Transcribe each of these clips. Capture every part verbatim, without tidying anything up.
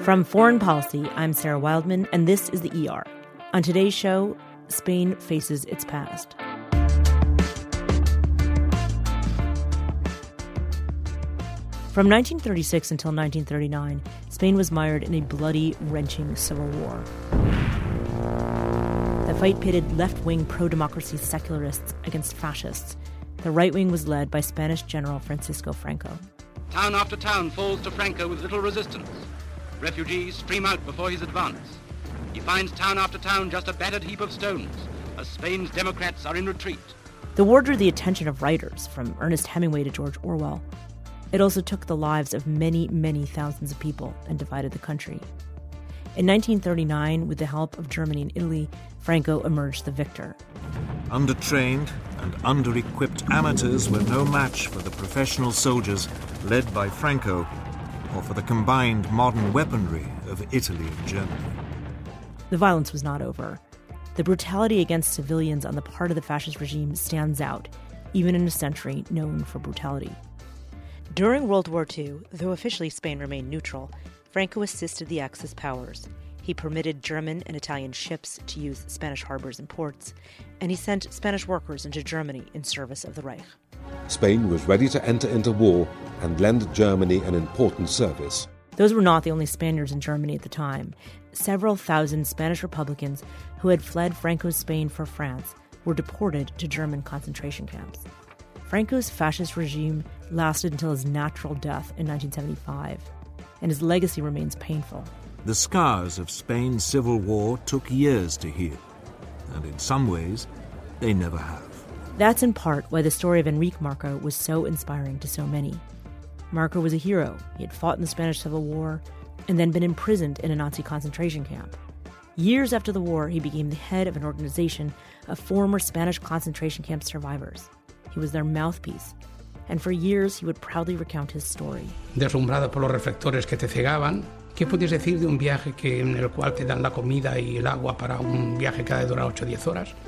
From Foreign Policy, I'm Sarah Wildman, and this is the E R. On today's show, Spain faces its past. From nineteen thirty-six until nineteen thirty-nine, Spain was mired in a bloody, wrenching civil war. The fight pitted left-wing pro-democracy secularists against fascists. The right wing was led by Spanish General Francisco Franco. Town after town falls to Franco with little resistance. Refugees stream out before his advance. He finds town after town just a battered heap of stones, as Spain's Democrats are in retreat. The war drew the attention of writers, from Ernest Hemingway to George Orwell. It also took the lives of many, many thousands of people and divided the country. In nineteen thirty-nine, with the help of Germany and Italy, Franco emerged the victor. Undertrained and under-equipped amateurs were no match for the professional soldiers led by Franco, or for the combined modern weaponry of Italy and Germany. The violence was not over. The brutality against civilians on the part of the fascist regime stands out, even in a century known for brutality. During World War Two, though officially Spain remained neutral, Franco assisted the Axis powers. He permitted German and Italian ships to use Spanish harbors and ports, and he sent Spanish workers into Germany in service of the Reich. Spain was ready to enter into war and lend Germany an important service. Those were not the only Spaniards in Germany at the time. Several thousand Spanish Republicans who had fled Franco's Spain for France were deported to German concentration camps. Franco's fascist regime lasted until his natural death in nineteen seventy-five, and his legacy remains painful. The scars of Spain's civil war took years to heal, and in some ways, they never have. That's in part why the story of Enrique Marco was so inspiring to so many. Marco was a hero. He had fought in the Spanish Civil War and then been imprisoned in a Nazi concentration camp. Years after the war, he became the head of an organization of former Spanish concentration camp survivors. He was their mouthpiece, and for years he would proudly recount his story. Deslumbrado por los reflectores que te cegaban, ¿qué puedes decir de un viaje que, en el cual te dan la comida y el agua para un viaje que ha de durar ocho o diez horas?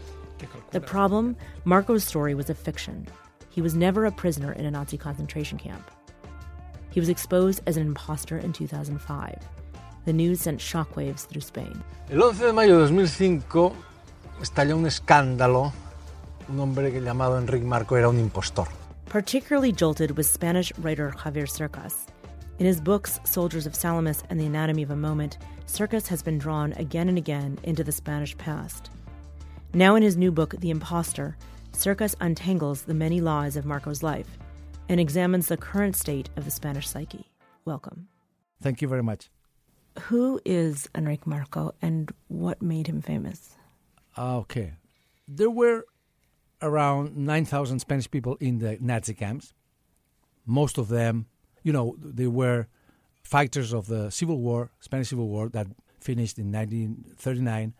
The problem, Marco's story was a fiction. He was never a prisoner in a Nazi concentration camp. He was exposed as an imposter in two thousand five. The news sent shockwaves through Spain. El once de mayo de dos mil cinco estalló un escándalo. Un hombre llamado Enrique Marco era un impostor. Particularly jolted was Spanish writer Javier Cercas. In his books, Soldiers of Salamis and The Anatomy of a Moment, Cercas has been drawn again and again into the Spanish past. Now in his new book, The Impostor, Cercas untangles the many lies of Marco's life and examines the current state of the Spanish psyche. Welcome. Thank you very much. Who is Enrique Marco and what made him famous? Okay. There were around nine thousand Spanish people in the Nazi camps. Most of them, you know, they were fighters of the Civil War, Spanish Civil War, that finished in nineteen thirty-nine.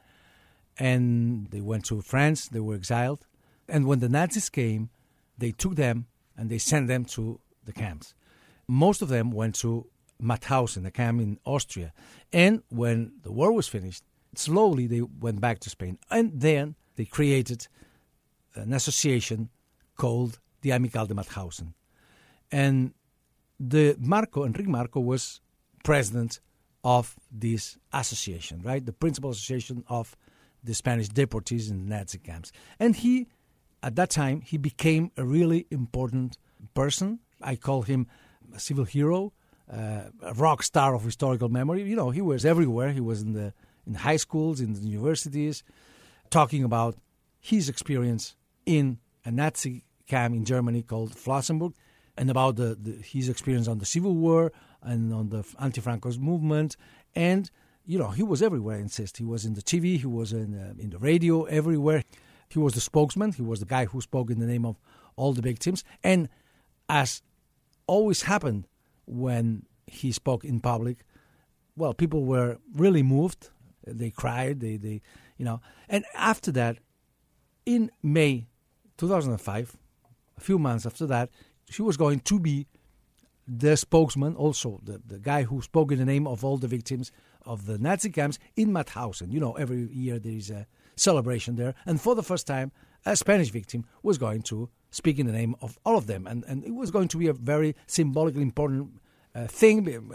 And they went to France, they were exiled. And when the Nazis came, they took them and they sent them to the camps. Most of them went to Mauthausen, a camp in Austria. And when the war was finished, slowly they went back to Spain. And then they created an association called the Amical de Mauthausen. And the Marco, Enrique Marco, was president of this association, right? The principal association of the Spanish deportees in the Nazi camps. And he, at that time, he became a really important person. I call him a civil hero, uh, a rock star of historical memory. You know, he was everywhere. He was in the in high schools, in the universities, talking about his experience in a Nazi camp in Germany called Flossenburg, and about the, the, his experience on the Civil War and on the anti-Franco's movement. And, you know, he was everywhere, I insist. He was in the T V, he was in, uh, in the radio, everywhere. He was the spokesman. He was the guy who spoke in the name of all the victims. And as always happened when he spoke in public, well, people were really moved. They cried, they, they, you know. And after that, in May two thousand five, a few months after that, she was going to be the spokesman, also the, the guy who spoke in the name of all the victims of the Nazi camps in Mauthausen. You know, every year there is a celebration there. And for the first time, a Spanish victim was going to speak in the name of all of them. And, and it was going to be a very symbolically important uh, thing. The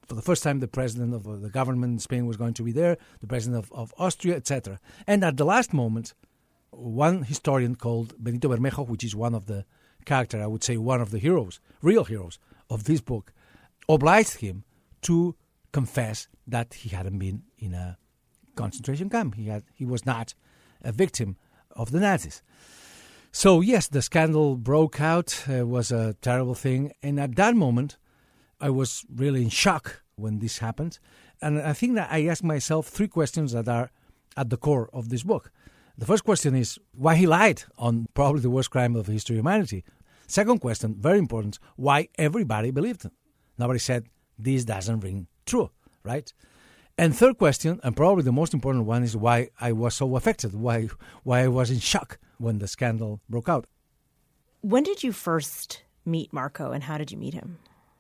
for the first time, the president of the government in Spain was going to be there, the president of, of Austria, et cetera. And at the last moment, one historian called Benito Bermejo, which is one of the characters, I would say one of the heroes, real heroes of this book, obliged him to confess that he hadn't been in a concentration camp. He had, he was not a victim of the Nazis. So yes, the scandal broke out. It was a terrible thing. And at that moment, I was really in shock when this happened. And I think that I asked myself three questions that are at the core of this book. The first question is why he lied on probably the worst crime of the history of humanity. Second question, very important, why everybody believed him. Nobody said, this doesn't ring true, right? And third question, and probably the most important one, is why I was so affected, why why I was in shock when the scandal broke out. When did you first meet Marco, and how did you meet him?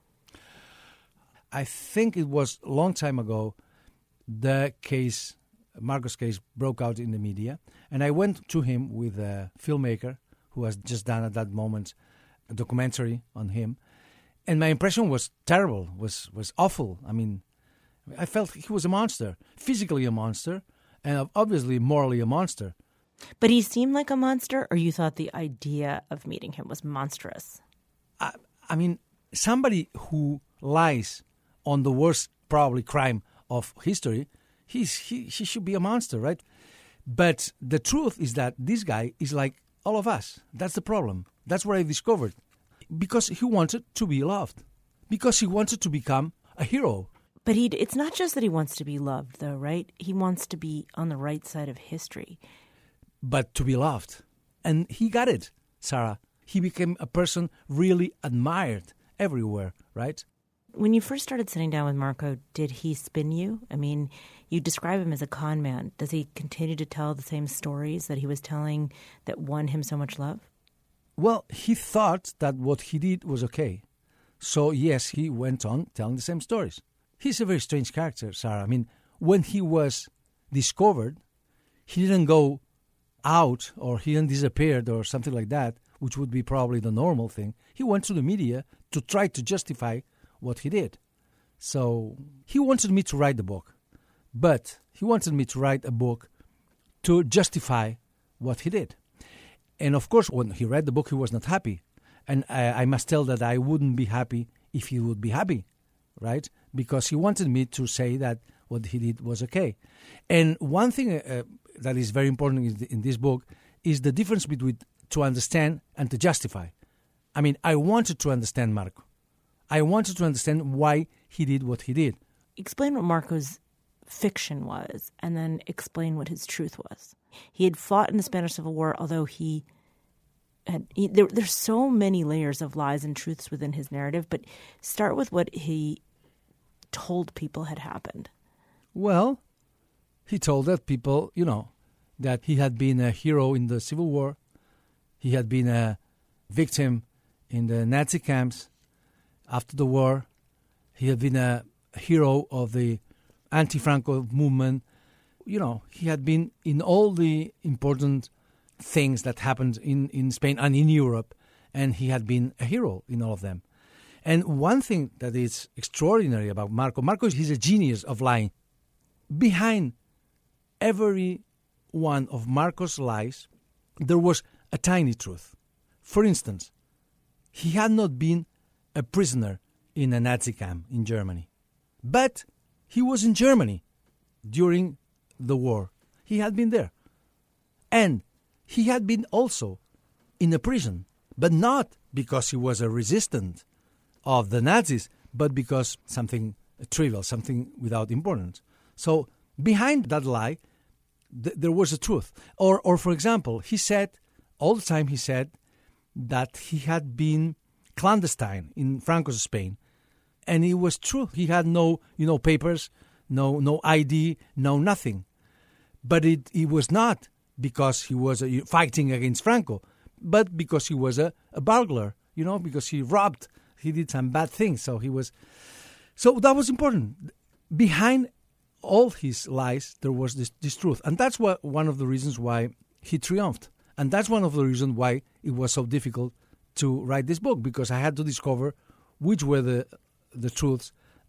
I think it was a long time ago. The case, Marco's case, broke out in the media, and I went to him with a filmmaker who has just done at that moment a documentary on him, and my impression was terrible, was was awful. I mean, I felt he was a monster, physically a monster, and obviously morally a monster. But he seemed like a monster, or you thought the idea of meeting him was monstrous? I, I mean, somebody who lies on the worst, probably, crime of history, he's he, he should be a monster, right? But the truth is that this guy is like all of us. That's the problem. That's what I discovered. Because he wanted to be loved. Because he wanted to become a hero. But he it's not just that he wants to be loved, though, right? He wants to be on the right side of history. But to be loved. And he got it, Sarah. He became a person really admired everywhere, right? When you first started sitting down with Marco, did he spin you? I mean, you describe him as a con man. Does he continue to tell the same stories that he was telling that won him so much love? Well, he thought that what he did was okay. So, yes, he went on telling the same stories. He's a very strange character, Sarah. I mean, when he was discovered, he didn't go out or he didn't disappear or something like that, which would be probably the normal thing. He went to the media to try to justify what he did. So he wanted me to write the book, but he wanted me to write a book to justify what he did. And of course, when he read the book, he was not happy. And I, I must tell that I wouldn't be happy if he would be happy, right? Because he wanted me to say that what he did was okay. And one thing uh, that is very important in, the, in this book is the difference between to understand and to justify. I mean, I wanted to understand Marco. I wanted to understand why he did what he did. Explain what Marco's fiction was, and then explain what his truth was. He had fought in the Spanish Civil War, although he had he, there, there's so many layers of lies and truths within his narrative, but start with what he told people had happened. Well, he told that people, you know, that he had been a hero in the Civil War. He had been a victim in the Nazi camps after the war. He had been a hero of the anti-Franco movement. You know, he had been in all the important things that happened in, in Spain and in Europe, and he had been a hero in all of them. And one thing that is extraordinary about Marco, Marco is he's a genius of lying. Behind every one of Marco's lies, there was a tiny truth. For instance, he had not been a prisoner in a Nazi camp in Germany, but he was in Germany during the war. He had been there. And he had been also in a prison, but not because he was a resistant of the Nazis, but because something trivial, something without importance. So behind that lie, th- there was a truth. Or, or, for example, he said, all the time he said that he had been clandestine in Franco's Spain. And it was true. He had no, you know, papers, no no I D, no nothing. But it, it was not because he was uh, fighting against Franco, but because he was a, a burglar, you know, because he robbed, he did some bad things. So he was, so that was important. Behind all his lies, there was this, this truth. And that's what one of the reasons why he triumphed. And that's one of the reasons why it was so difficult to write this book, because I had to discover which were the the truths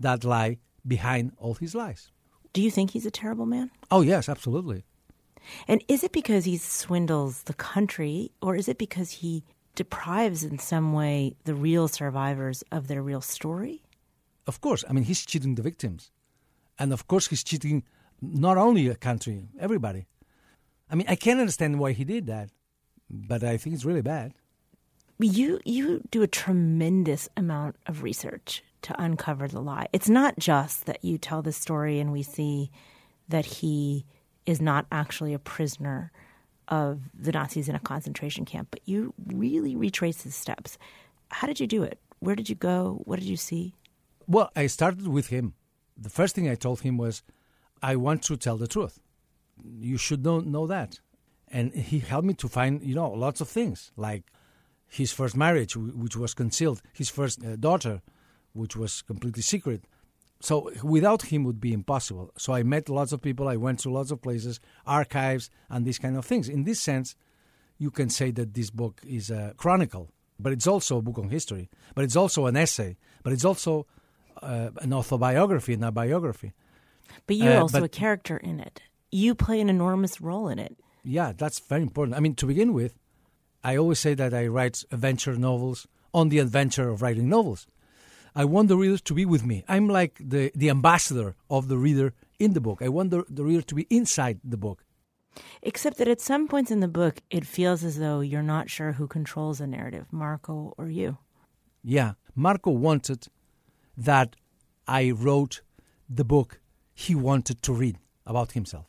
that lie behind all his lies. Do you think he's a terrible man? Oh, yes, absolutely. And is it because he swindles the country, or is it because he deprives in some way the real survivors of their real story? Of course. I mean, he's cheating the victims. And of course, he's cheating not only a country, everybody. I mean, I can't understand why he did that, but I think it's really bad. You you do a tremendous amount of research to uncover the lie. It's not just that you tell the story and we see that he is not actually a prisoner of the Nazis in a concentration camp, but you really retrace his steps. How did you do it? Where did you go? What did you see? Well, I started with him. The first thing I told him was, I want to tell the truth. You should know, know that. And he helped me to find, you know, lots of things, like his first marriage, which was concealed, his first uh, daughter, which was completely secret. So without him, it would be impossible. So I met lots of people, I went to lots of places, archives, and these kind of things. In this sense, you can say that this book is a chronicle, but it's also a book on history, but it's also an essay, but it's also uh, an autobiography and a biography. But you're uh, also but, a character in it. You play an enormous role in it. Yeah, that's very important. I mean, to begin with, I always say that I write adventure novels on the adventure of writing novels. I want the reader to be with me. I'm like the, the ambassador of the reader in the book. I want the, the reader to be inside the book. Except that at some points in the book, it feels as though you're not sure who controls the narrative, Marco or you. Yeah, Marco wanted that I wrote the book he wanted to read about himself.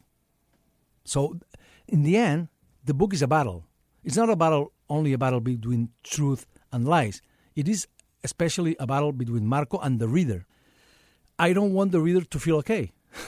So in the end, the book is a battle. It's not a battle, only a battle between truth and lies. It is especially a battle between Marco and the reader. I don't want the reader to feel okay.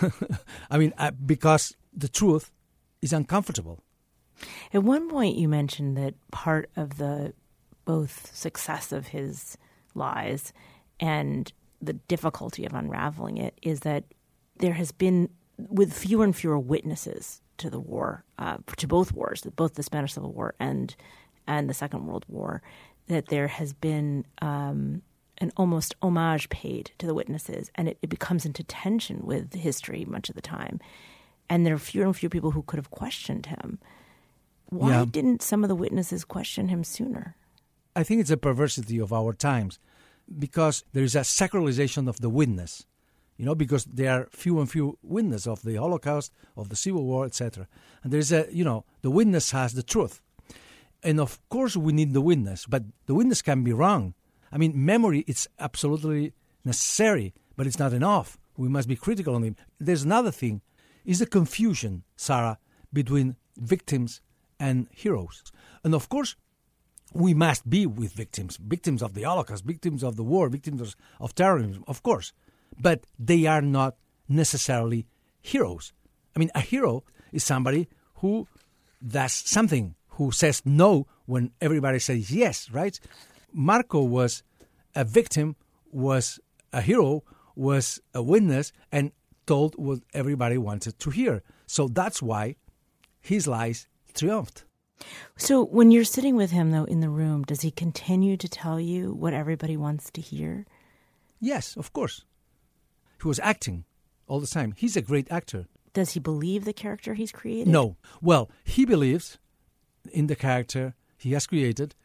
I mean, uh, because the truth is uncomfortable. At one point you mentioned that part of the both success of his lies and the difficulty of unraveling it is that there has been, with fewer and fewer witnesses to the war, uh, to both wars, both the Spanish Civil War and and the Second World War, that there has been um, an almost homage paid to the witnesses, and it, it becomes into tension with history much of the time. And there are fewer and fewer people who could have questioned him. Why yeah. didn't some of the witnesses question him sooner? I think it's a perversity of our times, because there is a sacralization of the witness, you know, because there are few and few witnesses of the Holocaust, of the Civil War, et cetera. And there's a, you know, the witness has the truth. And of course we need the witness, but the witness can be wrong. I mean, memory, it's absolutely necessary, but it's not enough. We must be critical on him. There's another thing, is the confusion, Sarah, between victims and heroes. And of course, we must be with victims, victims of the Holocaust, victims of the war, victims of, of terrorism, of course. But they are not necessarily heroes. I mean, a hero is somebody who does something, who says no when everybody says yes, right? Marco was a victim, was a hero, was a witness, and told what everybody wanted to hear. So that's why his lies triumphed. So when you're sitting with him, though, in the room, does he continue to tell you what everybody wants to hear? Yes, of course. He was acting all the time. He's a great actor. Does he believe the character he's created? No. Well, he believes in the character he has created,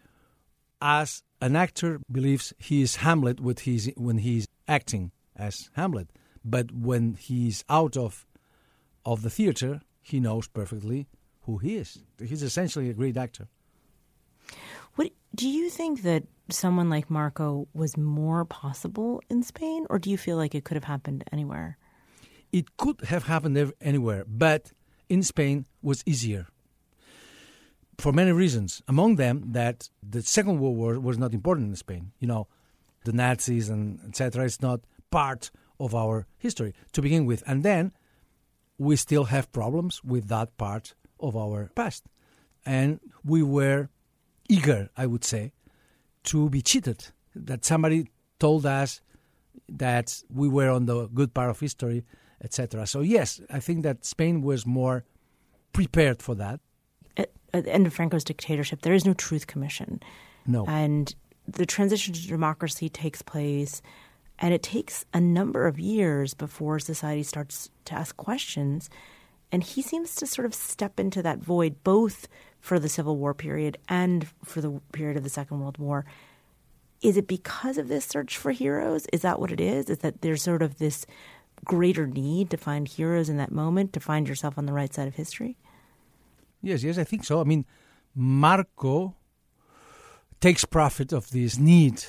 as an actor believes he is Hamlet with his, when he's acting as Hamlet. But when he's out of of the theater, he knows perfectly who he is. He's essentially a great actor. What do you think that someone like Marco was more possible in Spain, or do you feel like it could have happened anywhere? It could have happened anywhere, but in Spain was easier. For many reasons. Among them, that the Second World War was not important in Spain. You know, the Nazis and et cetera. It's not part of our history to begin with. And then we still have problems with that part of our past. And we were eager, I would say, to be cheated. That somebody told us that we were on the good part of history, et cetera. So yes, I think that Spain was more prepared for that. At, at the end of Franco's dictatorship, there is no truth commission. No. And the transition to democracy takes place And it takes a number of years before society starts to ask questions. And he seems to sort of step into that void, both for the Civil War period and for the period of the Second World War. Is it because of this search for heroes? Is that what it is? Is that there's sort of this greater need to find heroes in that moment, to find yourself on the right side of history? Yes, yes, I think so. I mean, Marco takes profit of this need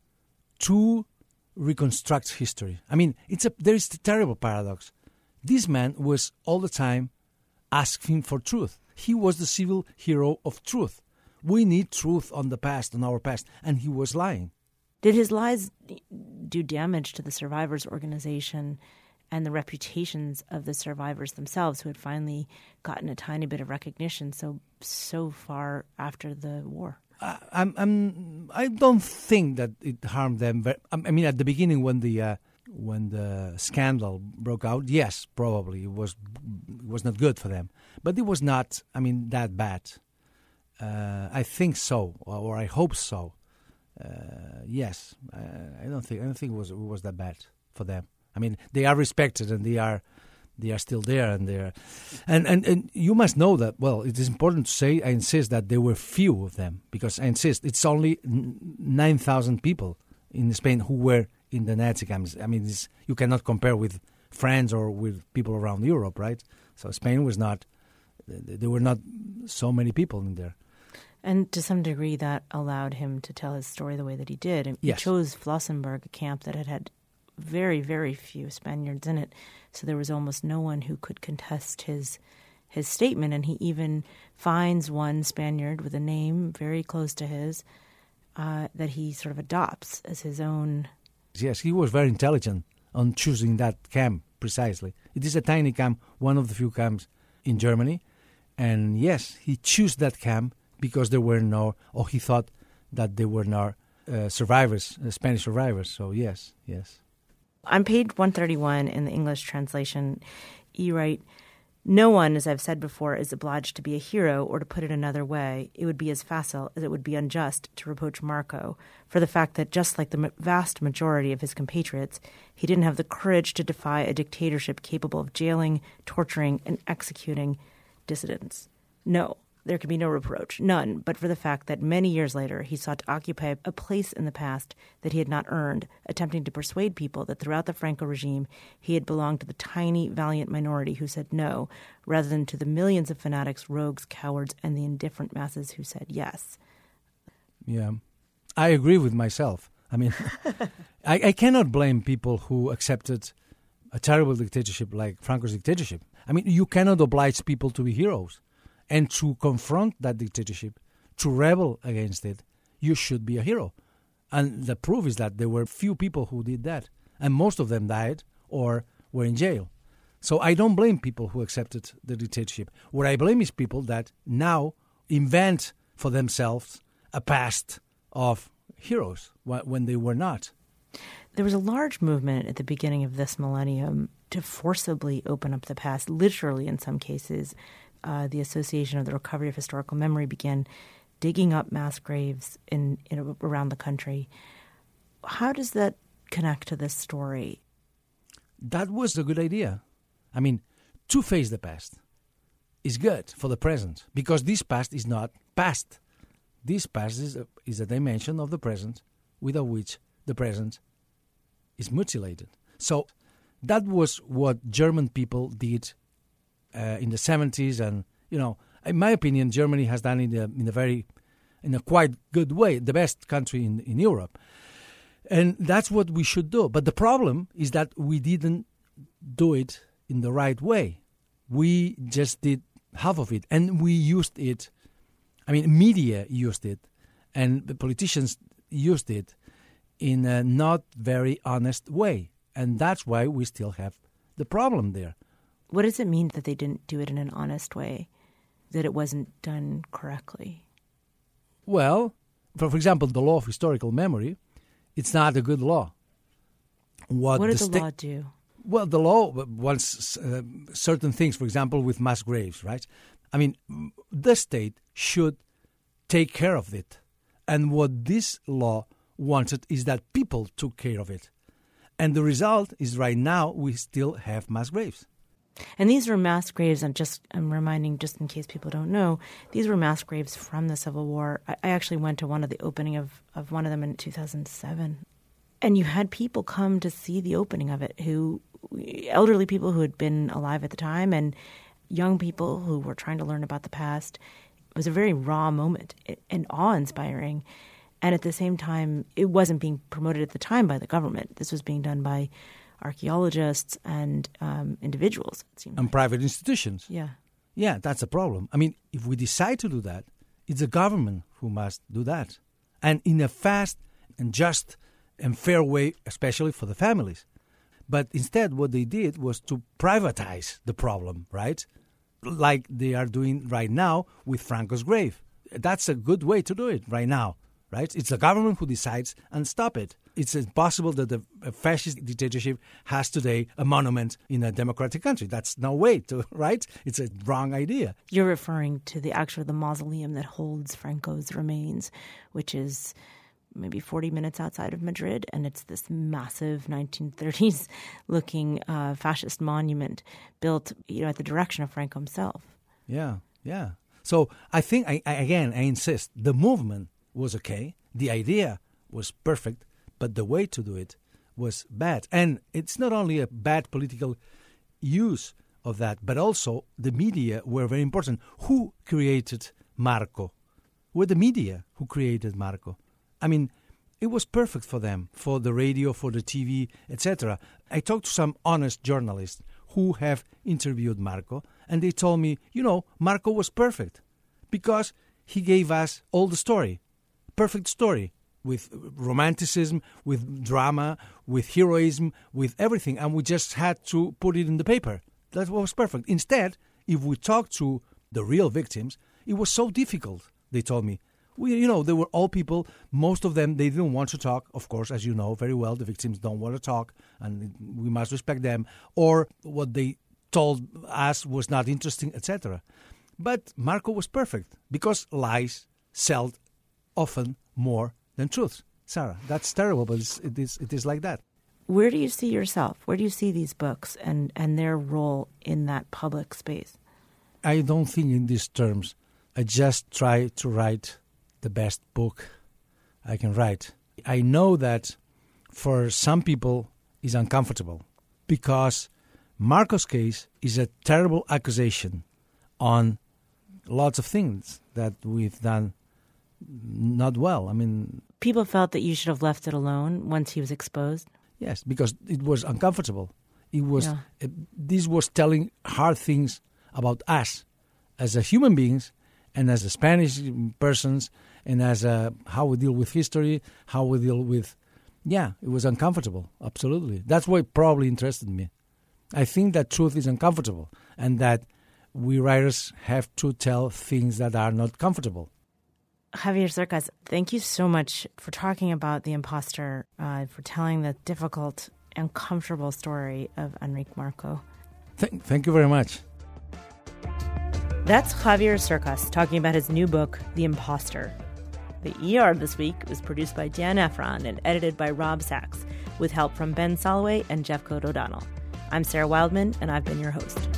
to reconstruct history. I mean, it's a there is a terrible paradox. This man was all the time asking for truth. He was the civil hero of truth. We need truth on the past, on our past, and he was lying. Did his lies do damage to the survivors' organization and the reputations of the survivors themselves, who had finally gotten a tiny bit of recognition so so far after the war? I, I'm, I'm, I don't think that it harmed them. But, I mean, at the beginning, when the uh, when the scandal broke out, yes, probably it was it was not good for them. But it was not, I mean, that bad. Uh, I think so, or I hope so. Uh, yes, I, I don't think I don't think it was it was that bad for them. I mean, they are respected and they are they are still there, and they are, and, and and you must know that. Well, it is important to say. I insist that there were few of them, because I insist it's only nine thousand people in Spain who were in the Nazi camps. I mean, it's, you cannot compare with France or with people around Europe, right? So Spain was not. There were not so many people in there. And to some degree, that allowed him to tell his story the way that he did. And yes. He chose Flossenburg, a camp that had had very, very few Spaniards in it. So there was almost no one who could contest his his statement. And he even finds one Spaniard with a name very close to his uh, that he sort of adopts as his own. Yes, he was very intelligent on choosing that camp precisely. It is a tiny camp, one of the few camps in Germany. And yes, he chose that camp because there were no, or he thought that there were no uh, survivors, uh, Spanish survivors. So yes, yes. On page one thirty-one in the English translation, you write, "No one, as I've said before, is obliged to be a hero, or to put it another way, it would be as facile as it would be unjust to reproach Marco for the fact that, just like the vast majority of his compatriots, he didn't have the courage to defy a dictatorship capable of jailing, torturing, and executing dissidents. No, there can be no reproach, none, but for the fact that many years later he sought to occupy a place in the past that he had not earned, attempting to persuade people that throughout the Franco regime he had belonged to the tiny, valiant minority who said no, rather than to the millions of fanatics, rogues, cowards, and the indifferent masses who said yes." Yeah, I agree with myself. I mean, I, I cannot blame people who accepted a terrible dictatorship like Franco's dictatorship. I mean, you cannot oblige people to be heroes. And to confront that dictatorship, to rebel against it, you should be a hero. And the proof is that there were few people who did that. And most of them died or were in jail. So I don't blame people who accepted the dictatorship. What I blame is people that now invent for themselves a past of heroes when they were not. There was a large movement at the beginning of this millennium to forcibly open up the past, literally in some cases. Uh, the Association of the Recovery of Historical Memory began digging up mass graves in, in around the country. How does that connect to this story? That was a good idea. I mean, to face the past is good for the present, because this past is not past. This past is a, is a dimension of the present without which the present is mutilated. So that was what German people did Uh, in the seventies, and you know, in my opinion, Germany has done it in a, in a very, in a quite good way, the best country in, in Europe, and that's what we should do. But the problem is that we didn't do it in the right way. We just did half of it, and we used it. I mean, media used it, and the politicians used it in a not very honest way, and that's why we still have the problem there. What does it mean that they didn't do it in an honest way, that it wasn't done correctly? Well, for, for example, the law of historical memory, it's not a good law. What, what the does the sta- law do? Well, the law wants uh, certain things, for example, with mass graves, right? I mean, the state should take care of it. And what this law wanted is that people took care of it. And the result is right now we still have mass graves. And these were mass graves, and just I'm reminding, just in case people don't know, these were mass graves from the Civil War. I, I actually went to one of the opening of, of one of them in two thousand seven. And you had people come to see the opening of it, who elderly people who had been alive at the time and young people who were trying to learn about the past. It was a very raw moment and awe-inspiring. And at the same time, it wasn't being promoted at the time by the government. This was being done by archaeologists and um, individuals, it seems. And like. Private institutions. Yeah. Yeah, that's a problem. I mean, if we decide to do that, it's the government who must do that. And in a fast and just and fair way, especially for the families. But instead, what they did was to privatize the problem, right? Like they are doing right now with Franco's grave. That's a good way to do it right now, right? It's the government who decides and stop it. It's impossible that the fascist dictatorship has today a monument in a democratic country. That's no way to, right? It's a wrong idea. You're referring to the actual the mausoleum that holds Franco's remains, which is maybe forty minutes outside of Madrid, and it's this massive nineteen thirties looking uh, fascist monument built, you know, at the direction of Franco himself. Yeah, yeah. So I think, I, I, again, I insist, the movement was okay, the idea was perfect, but the way to do it was bad. And it's not only a bad political use of that, but also the media were very important. Who created Marco? Were the media who created Marco. I mean, it was perfect for them, for the radio, for the T V, et cetera. I talked to some honest journalists who have interviewed Marco, and they told me, you know, Marco was perfect because he gave us all the story, perfect story, with romanticism, with drama, with heroism, with everything, and we just had to put it in the paper. That was perfect. Instead, if we talked to the real victims, it was so difficult, they told me. We, you know, they were all people, most of them, they didn't want to talk. Of course, as you know very well, the victims don't want to talk, and we must respect them. Or what they told us was not interesting, et cetera. But Marco was perfect, because lies sell often more than truth. Sarah, that's terrible, but it's, it is it is like that. Where do you see yourself? Where do you see these books and, and their role in that public space? I don't think in these terms. I just try to write the best book I can write. I know that for some people it's uncomfortable because Marco's case is a terrible accusation on lots of things that we've done not well. I mean, people felt that you should have left it alone once he was exposed. Yes, because it was uncomfortable. It was yeah. uh, this was telling hard things about us as a human beings and as a Spanish persons and as a, how we deal with history, how we deal with... Yeah, it was uncomfortable, absolutely. That's what probably interested me. I think that truth is uncomfortable and that we writers have to tell things that are not comfortable. Javier Cercas, thank you so much for talking about The Imposter, uh, for telling the difficult and comfortable story of Enrique Marco. Th- thank you very much. That's Javier Cercas talking about his new book, The Imposter. The E R this week was produced by Dan Efron and edited by Rob Sachs, with help from Ben Soloway and Jeff Code O'Donnell. I'm Sarah Wildman, and I've been your host.